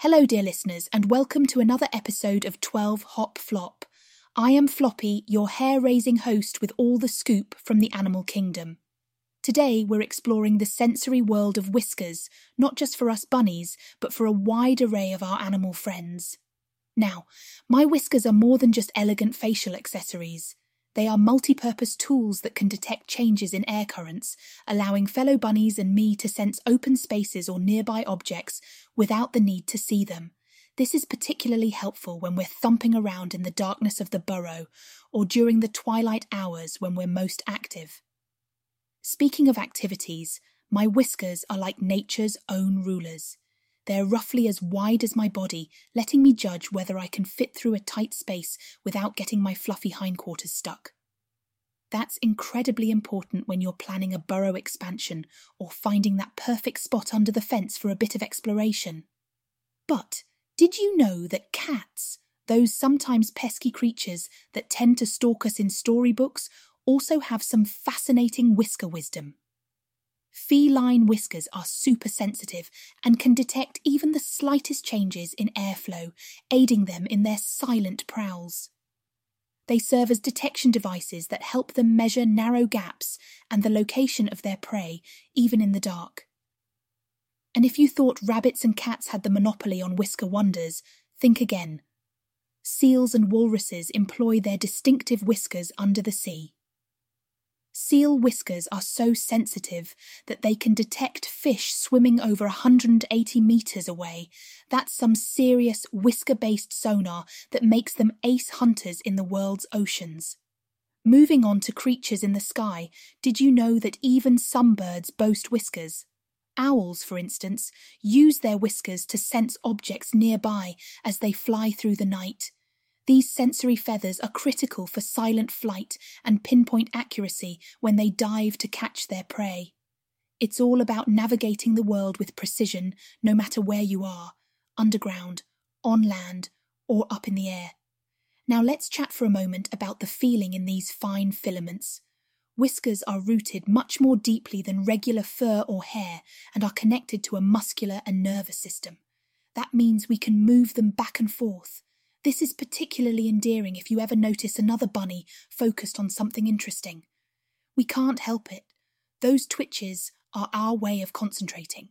Hello, dear listeners, and welcome to another episode of 12 Hop Flop. I am Floppy, your hair-raising host with all the scoop from the animal kingdom. Today, we're exploring the sensory world of whiskers, not just for us bunnies, but for a wide array of our animal friends. Now, my whiskers are more than just elegant facial accessories. They are multi-purpose tools that can detect changes in air currents, allowing fellow bunnies and me to sense open spaces or nearby objects without the need to see them. This is particularly helpful when we're thumping around in the darkness of the burrow or during the twilight hours when we're most active. Speaking of activities, my whiskers are like nature's own rulers. They're roughly as wide as my body, letting me judge whether I can fit through a tight space without getting my fluffy hindquarters stuck. That's incredibly important when you're planning a burrow expansion or finding that perfect spot under the fence for a bit of exploration. But did you know that cats, those sometimes pesky creatures that tend to stalk us in storybooks, also have some fascinating whisker wisdom? Feline whiskers are super sensitive and can detect even the slightest changes in airflow, aiding them in their silent prowls. They serve as detection devices that help them measure narrow gaps and the location of their prey, even in the dark. And if you thought rabbits and cats had the monopoly on whisker wonders, think again. Seals and walruses employ their distinctive whiskers under the sea. Seal whiskers are so sensitive that they can detect fish swimming over 180 meters away. That's some serious whisker-based sonar that makes them ace hunters in the world's oceans. Moving on to creatures in the sky, did you know that even some birds boast whiskers? Owls, for instance, use their whiskers to sense objects nearby as they fly through the night. These sensory feathers are critical for silent flight and pinpoint accuracy when they dive to catch their prey. It's all about navigating the world with precision, no matter where you are, underground, on land, or up in the air. Now let's chat for a moment about the feeling in these fine filaments. Whiskers are rooted much more deeply than regular fur or hair and are connected to a muscular and nervous system. That means we can move them back and forth. This is particularly endearing if you ever notice another bunny focused on something interesting. We can't help it. Those twitches are our way of concentrating.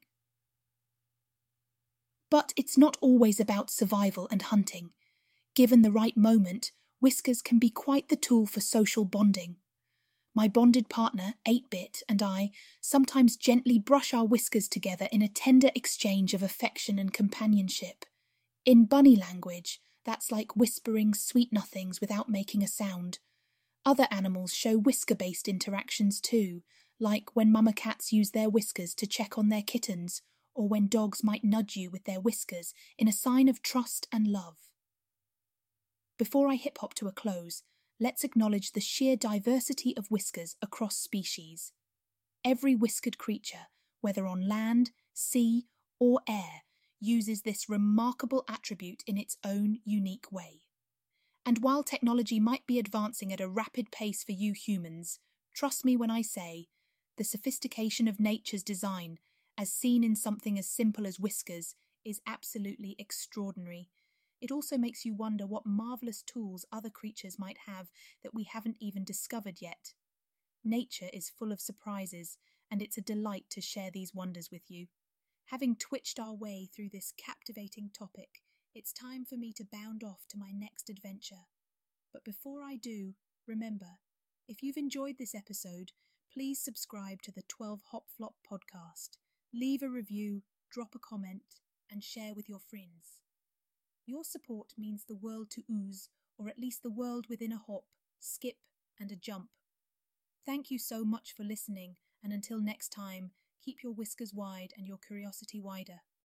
But it's not always about survival and hunting. Given the right moment, whiskers can be quite the tool for social bonding. My bonded partner, 8-Bit, and I sometimes gently brush our whiskers together in a tender exchange of affection and companionship. In bunny language, that's like whispering sweet nothings without making a sound. Other animals show whisker-based interactions too, like when mama cats use their whiskers to check on their kittens, or when dogs might nudge you with their whiskers in a sign of trust and love. Before I hip-hop to a close, let's acknowledge the sheer diversity of whiskers across species. Every whiskered creature, whether on land, sea, or air, uses this remarkable attribute in its own unique way. And while technology might be advancing at a rapid pace for you humans, trust me when I say, the sophistication of nature's design, as seen in something as simple as whiskers, is absolutely extraordinary. It also makes you wonder what marvelous tools other creatures might have that we haven't even discovered yet. Nature is full of surprises, and it's a delight to share these wonders with you. Having twitched our way through this captivating topic, it's time for me to bound off to my next adventure. But before I do, remember, if you've enjoyed this episode, please subscribe to the 12 Hop Flop podcast, leave a review, drop a comment, and share with your friends. Your support means the world to Ooze, or at least the world within a hop, skip, and a jump. Thank you so much for listening, and until next time, keep your whiskers wide and your curiosity wider.